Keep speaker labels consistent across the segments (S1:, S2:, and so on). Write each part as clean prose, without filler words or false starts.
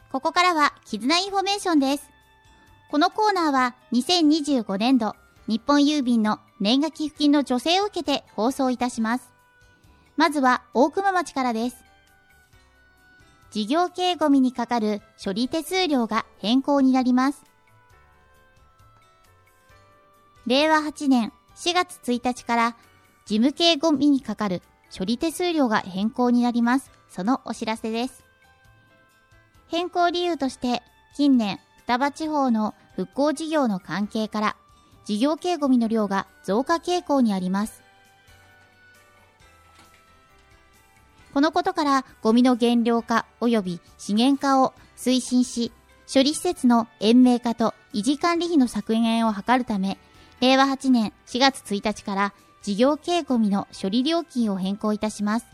S1: ここからは絆インフォメーションです。このコーナーは2025年度日本郵便の年賀寄付金の助成を受けて放送いたします。まずは大熊町からです。事業系ゴミにかかる処理手数料が変更になります。令和8年4月1日から事務系ゴミにかかる処理手数料が変更になります。そのお知らせです。変更理由として、近年双葉地方の復興事業の関係から事業系ゴミの量が増加傾向にあります。このことからゴミの減量化及び資源化を推進し、処理施設の延命化と維持管理費の削減を図るため、令和8年4月1日から事業系ゴミの処理料金を変更いたします。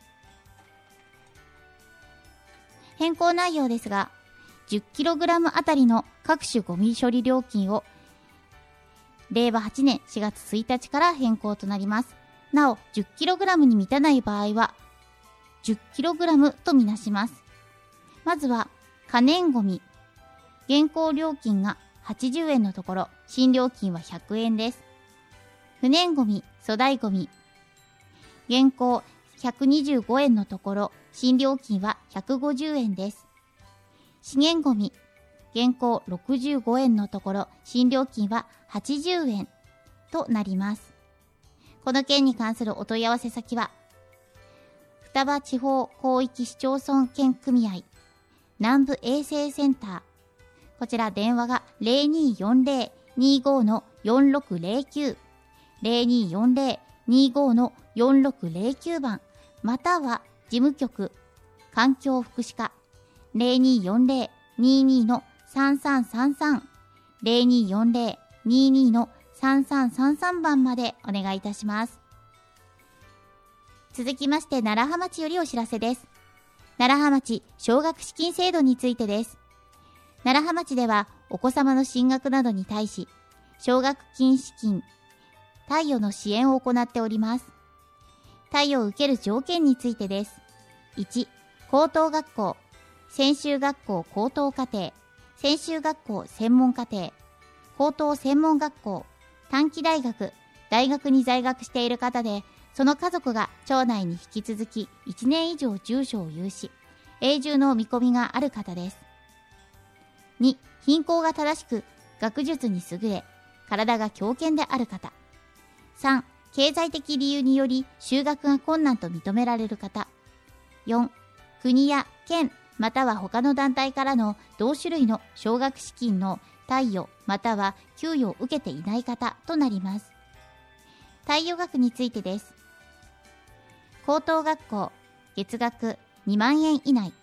S1: 変更内容ですが、10kg あたりの各種ゴミ処理料金を令和8年4月1日から変更となります。なお、10kg に満たない場合は 10kg とみなします。まずは可燃ゴミ。現行料金が80円のところ、新料金は100円です。不燃ゴミ、粗大ゴミ。現行125円のところ、新料金は150円です。資源ゴミ。現行65円のところ、新料金は80円となります。この件に関するお問い合わせ先は、双葉地方広域市町村圏組合南部衛生センター。こちら電話が 0240-25-4609 0240-25-4609 番、または事務局環境福祉課 0240-22-3333 0240-22-3333 番までお願いいたします。続きまして楢葉町よりお知らせです。楢葉町奨学資金制度についてです。楢葉町ではお子様の進学などに対し奨学金資金貸与の支援を行っております。貸与を受ける条件についてです。1、高等学校、専修学校高等課程、専修学校専門課程、高等専門学校、短期大学、大学に在学している方で、その家族が町内に引き続き1年以上住所を有し、永住の見込みがある方です。2、品行が正しく、学術に優れ、体が強健である方。3、経済的理由により就学が困難と認められる方。4、国や県または他の団体からの同種類の奨学資金の貸与または給与を受けていない方となります。貸与額についてです。高等学校、月額2万円以内。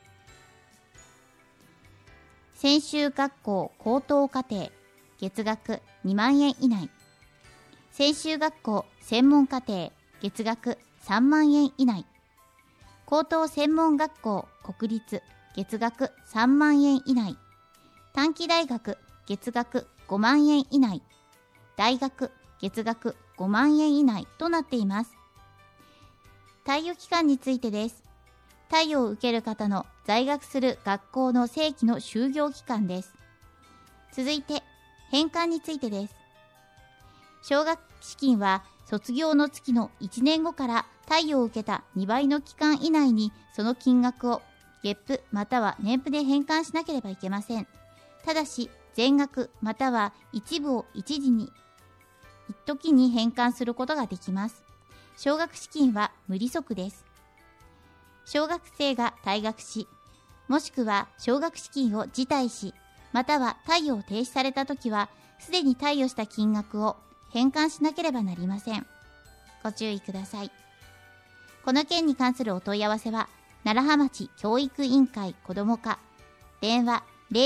S1: 専修学校高等課程、月額2万円以内。専修学校専門課程、月額3万円以内。高等専門学校国立、月額3万円以内。短期大学、月額5万円以内。大学、月額5万円以内となっています。貸与期間についてです。貸与を受ける方の在学する学校の正規の就業期間です。続いて、返還についてです。奨学資金は卒業の月の1年後から貸与を受けた2倍の期間以内にその金額を月付または年付で返還しなければいけません。ただし、全額または一部を一時に返還することができます。奨学資金は無利息です。小学生が退学し、もしくは奨学資金を辞退し、または貸与を停止されたときは、すでに貸与した金額を返還しなければなりません。ご注意ください。この件に関するお問い合わせは、楢葉町教育委員会子ども課、電話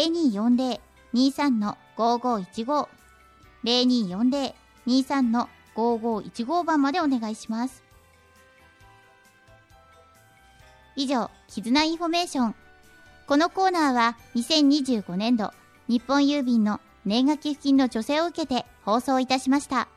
S1: 0240-23-5515、0240-23-5515番までお願いします。以上、絆インフォメーション。このコーナーは2025年度日本郵便の年賀寄付金の助成を受けて放送いたしました。